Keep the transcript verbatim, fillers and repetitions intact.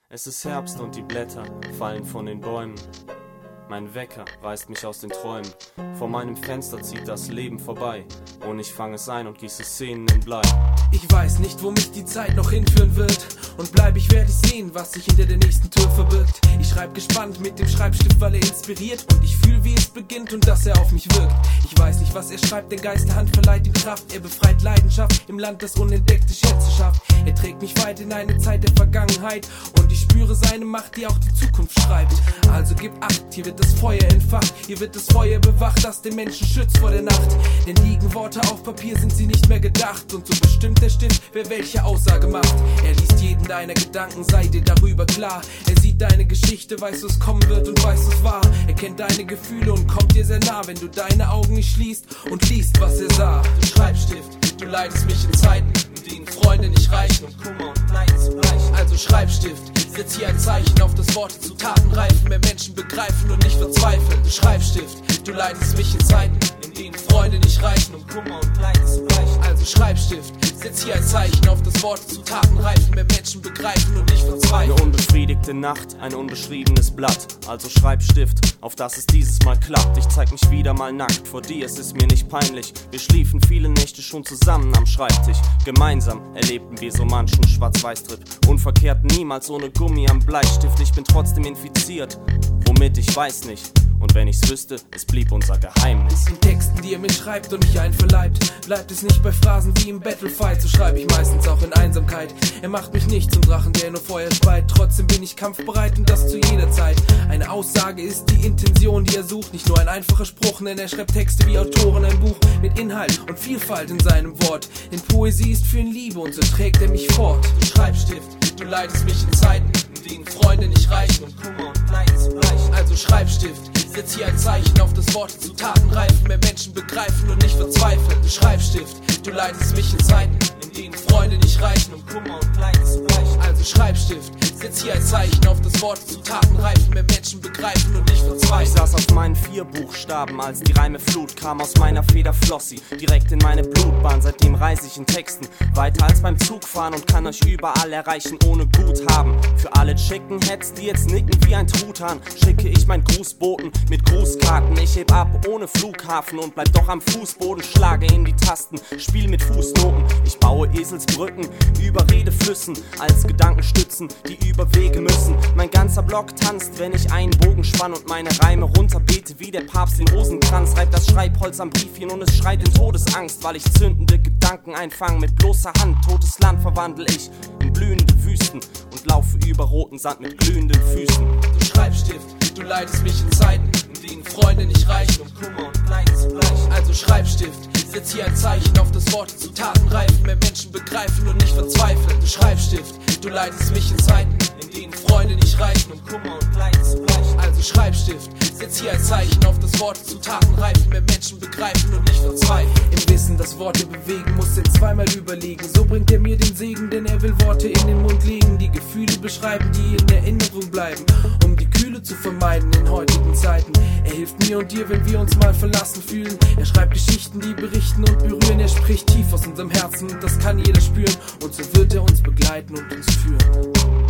Es ist Herbst und die Blätter fallen von den Bäumen. Mein Wecker reißt mich aus den Träumen. Vor meinem Fenster zieht das Leben vorbei und ich fange es ein und gieße Szenen in Blei. Ich weiß nicht, wo mich die Zeit noch hinführen wird, und bleib ich, werde ich sehen, was sich hinter der nächsten Tür verbirgt. Ich schreib gespannt mit dem Schreibstift, weil er inspiriert, und ich fühl, wie es beginnt und dass er auf mich wirkt. Ich weiß nicht, was er schreibt, denn Geist der Hand verleiht ihm Kraft. Er befreit Leidenschaft im Land, das unentdeckte Schätze schafft. Er trägt mich weit in eine Zeit der Vergangenheit, und ich spüre seine Macht, die auch die Zukunft schreibt. Also gib Acht, hier wird das Feuer entfacht, hier wird das Feuer bewacht, das den Menschen schützt vor der Nacht. Denn liegen Worte auf Papier, sind sie nicht mehr gedacht, und so bestimmt der Stift, wer welche Aussage macht. Er liest jeden deiner Gedanken, sei dir darüber klar. Er sieht deine Geschichte, weiß, was kommen wird und weiß, was wahr. Er kennt deine Gefühle und kommt dir sehr nah, wenn du deine Augen nicht schließt und liest, was er sah. Du Schreibstift, du leitest mich in Zeiten, in denen Freunde nicht reichen und Kummer und Leid zugleich. Also Schreibstift, setz hier ein Zeichen auf, das Worte zu Taten reifen, mehr Menschen begreifen und nicht verzweifeln. Du Schreibstift, du leitest mich in Zeiten, in denen Freunde nicht reichen und Kummer und Leid zugleich. Also Schreibstift, setz hier ein Zeichen auf, das Worte zu Taten reifen, mehr Menschen begreifen und nicht verzweifeln. Eine unbefriedigte Nacht, ein unbeschriebenes Blatt. Also Schreibstift, auf das es dieses Mal klappt. Ich zeig mich wieder mal nackt, vor dir, es ist mir nicht peinlich. Wir schliefen viele Nächte schon zusammen am Schreibtisch. Gemeinsam erlebten wir so manchen Schwarz-Weiß-Trip. Unverkehrt, niemals ohne Gummi am Bleistift. Ich bin trotzdem infiziert, womit ich weiß nicht. Und wenn ich's wüsste, es blieb unser Geheimnis. In Texten, die er mir schreibt und mich einverleibt, bleibt es nicht bei Phrasen wie im Battlefight. So schreibe ich meistens auch in Einsamkeit. Er macht mich nicht zum Drachen, der nur Feuer speit. Trotzdem bin ich kampfbereit und das zu jeder Zeit. Eine Aussage ist die Intention, die er sucht. Nicht nur ein einfacher Spruch, denn er schreibt Texte wie Autoren. Ein Buch mit Inhalt und Vielfalt in seinem Wort. Denn Poesie ist für ihn Liebe und so trägt er mich fort. Du Schreibstift, du leitest mich in Zeiten, in denen Freunde nicht reichen und Kummer und Leid zugleich. Also Schreibstift, setz hier ein Zeichen auf, das Worte zu Taten reifen, mehr Menschen begreifen und nicht verzweifeln. Du Schreibstift, du leitest mich in Zeiten, in denen Freunde nicht reichen und Kummer und Leid zugleich. Also Schreibstift, setz hier ein Zeichen auf, das Worte zu Taten reifen, mehr Menschen begreifen und nicht verzweifeln. Ich saß auf meinen vier Buchstaben, als die Reime Flut kam aus meiner Feder, floss sie direkt in meine Blutbahn. Seitdem reise ich in Texten weiter als beim Zugfahren und kann euch überall erreichen ohne Guthaben. Für alle Chicken Heads, die jetzt nicken wie ein Truthahn, schicke ich meinen Grußboten mit Grußkarten. Ich heb ab ohne Flughafen und bleib doch am Fußboden, schlage in die Tasten, spiel mit Fußnoten. Ich baue Eselsbrücken über Redeflüssen als Gedankenstützen, die über Wege müssen. Mein ganzer Block tanzt, wenn ich einen Bogen spann und meine Reime runterbete wie der Papst den Rosenkranz. Reibt das Schreibholz am Briefchen und es schreit in Todesangst, weil ich zündende Gedanken einfange mit bloßer Hand. Totes Land verwandle ich in blühende Wüsten und laufe über roten Sand mit glühenden Füßen. Du Schreibstift, du leitest mich in Zeiten, in denen Freunde nicht reichen und Kummer und Leid zugleich. Also Schreibstift, setz hier ein Zeichen auf, das Worte zu Taten reifen, mehr Menschen begreifen und nicht verzweifeln. Du Schreibstift, du leitest mich in Zeiten, in denen Freunde nicht reichen und Kummer und Leid zugleich. Also Schreibstift, setz hier ein Zeichen auf, das Worte zu Taten reifen, mehr Menschen begreifen und nicht verzweifeln. Im Wissen, dass Worte bewegen, muss er zweimal überlegen. So bringt er mir den Segen, denn er will Worte in den Mund legen, die Gefühle beschreiben, die in Erinnerung bleiben, um die Kühle zu vermeiden in heutigen Zeiten. Er hilft mir und dir, wenn wir uns mal verlassen fühlen. Er schreibt Geschichten, die berichten und berühren. Er spricht tief aus unserem Herzen und das kann jeder spüren. Und so wird er uns begleiten und uns führen.